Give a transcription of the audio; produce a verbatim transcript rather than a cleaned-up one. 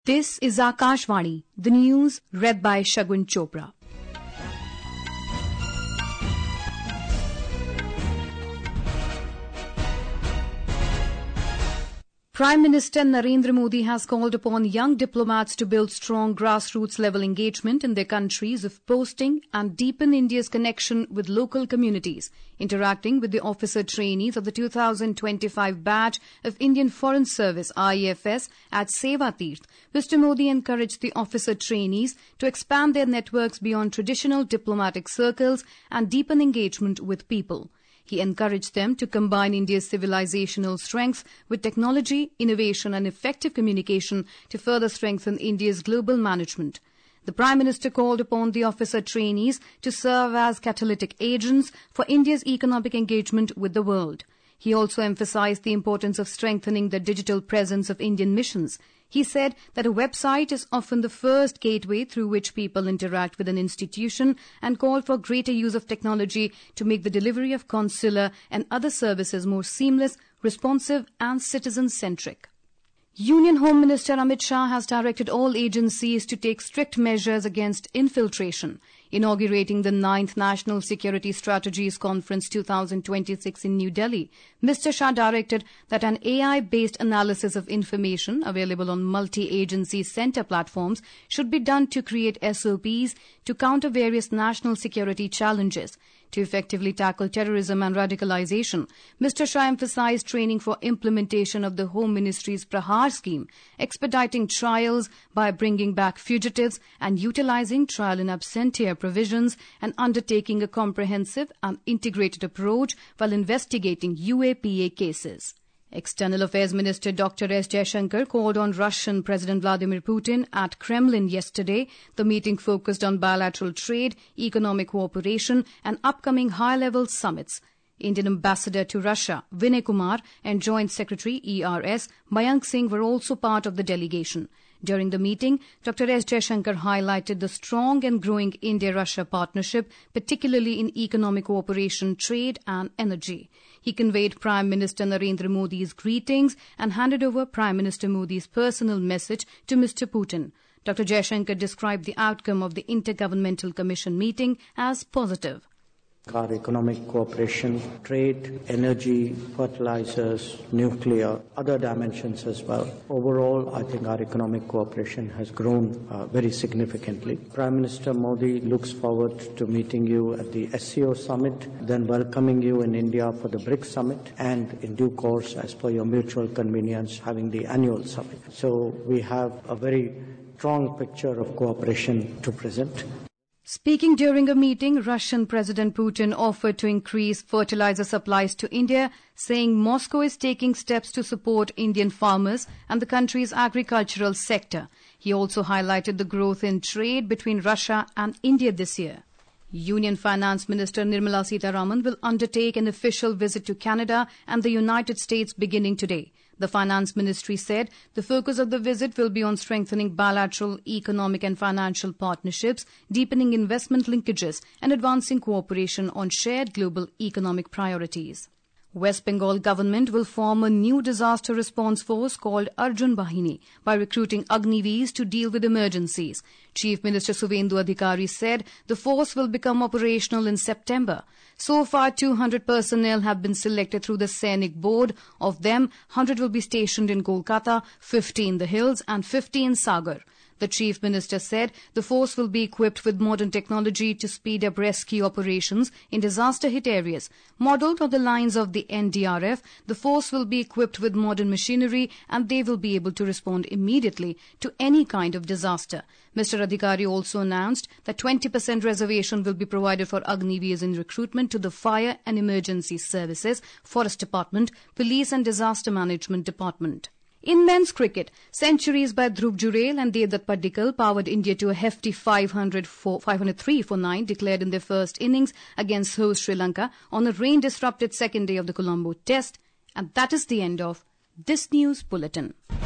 This is Akashvani, the news read by Shagun Chopra. Prime Minister Narendra Modi has called upon young diplomats to build strong grassroots-level engagement in their countries of posting and deepen India's connection with local communities. Interacting with the officer trainees of the two thousand twenty-five batch of Indian Foreign Service I E F S at Seva Tirth, Mister Modi encouraged the officer trainees to expand their networks beyond traditional diplomatic circles and deepen engagement with people. He encouraged them to combine India's civilizational strengths with technology, innovation and effective communication to further strengthen India's global management. The Prime Minister called upon the officer trainees to serve as catalytic agents for India's economic engagement with the world. He also emphasized the importance of strengthening the digital presence of Indian missions. He said that a website is often the first gateway through which people interact with an institution and called for greater use of technology to make the delivery of consular and other services more seamless, responsive and citizen-centric. Union Home Minister Amit Shah has directed all agencies to take strict measures against infiltration. Inaugurating the ninth National Security Strategies Conference twenty twenty-six in New Delhi, Mister Shah directed that an A I-based analysis of information available on multi-agency center platforms should be done to create S O Ps to counter various national security challenges. To effectively tackle terrorism and radicalization, Mister Shah emphasized training for implementation of the Home Ministry's Prahar scheme, expediting trials by bringing back fugitives and utilizing trial in absentia provisions and undertaking a comprehensive and integrated approach while investigating U A P A cases. External Affairs Minister Doctor S Jaishankar called on Russian President Vladimir Putin at Kremlin yesterday. The meeting focused on bilateral trade, economic cooperation and upcoming high-level summits. Indian Ambassador to Russia, Vinay Kumar, and Joint Secretary E R S, Mayank Singh were also part of the delegation. During the meeting, Doctor S Jaishankar highlighted the strong and growing India-Russia partnership, particularly in economic cooperation, trade and energy. He conveyed Prime Minister Narendra Modi's greetings and handed over Prime Minister Modi's personal message to Mister Putin. Doctor Jaishankar described the outcome of the Intergovernmental Commission meeting as positive. Our economic cooperation, trade, energy, fertilizers, nuclear, other dimensions as well. Overall, I think our economic cooperation has grown uh, very significantly. Prime Minister Modi looks forward to meeting you at the S C O summit, then welcoming you in India for the BRICS summit, and in due course, as per your mutual convenience, having the annual summit. So we have a very strong picture of cooperation to present. Speaking during a meeting, Russian President Putin offered to increase fertilizer supplies to India, saying Moscow is taking steps to support Indian farmers and the country's agricultural sector. He also highlighted the growth in trade between Russia and India this year. Union Finance Minister Nirmala Sitharaman will undertake an official visit to Canada and the United States beginning today. The Finance Ministry said the focus of the visit will be on strengthening bilateral economic and financial partnerships, deepening investment linkages, and advancing cooperation on shared global economic priorities. West Bengal government will form a new disaster response force called Arjun Bahini by recruiting Agniveers to deal with emergencies. Chief Minister Suvendu Adhikari said the force will become operational in September. So far, two hundred personnel have been selected through the Sainik Board. Of them, one hundred will be stationed in Kolkata, fifty in the hills and fifty in Sagar. The Chief Minister said the force will be equipped with modern technology to speed up rescue operations in disaster-hit areas. Modelled on the lines of the N D R F, the force will be equipped with modern machinery and they will be able to respond immediately to any kind of disaster. Mister Adhikari also announced that twenty percent reservation will be provided for Agniveers in recruitment to the Fire and Emergency Services, Forest Department, Police and Disaster Management Department. In men's cricket, centuries by Dhruv Jurel and Devdutt Padikkal powered India to a hefty five hundred three for nine declared in their first innings against host Sri Lanka on a rain-disrupted second day of the Colombo Test. And that is the end of this news bulletin.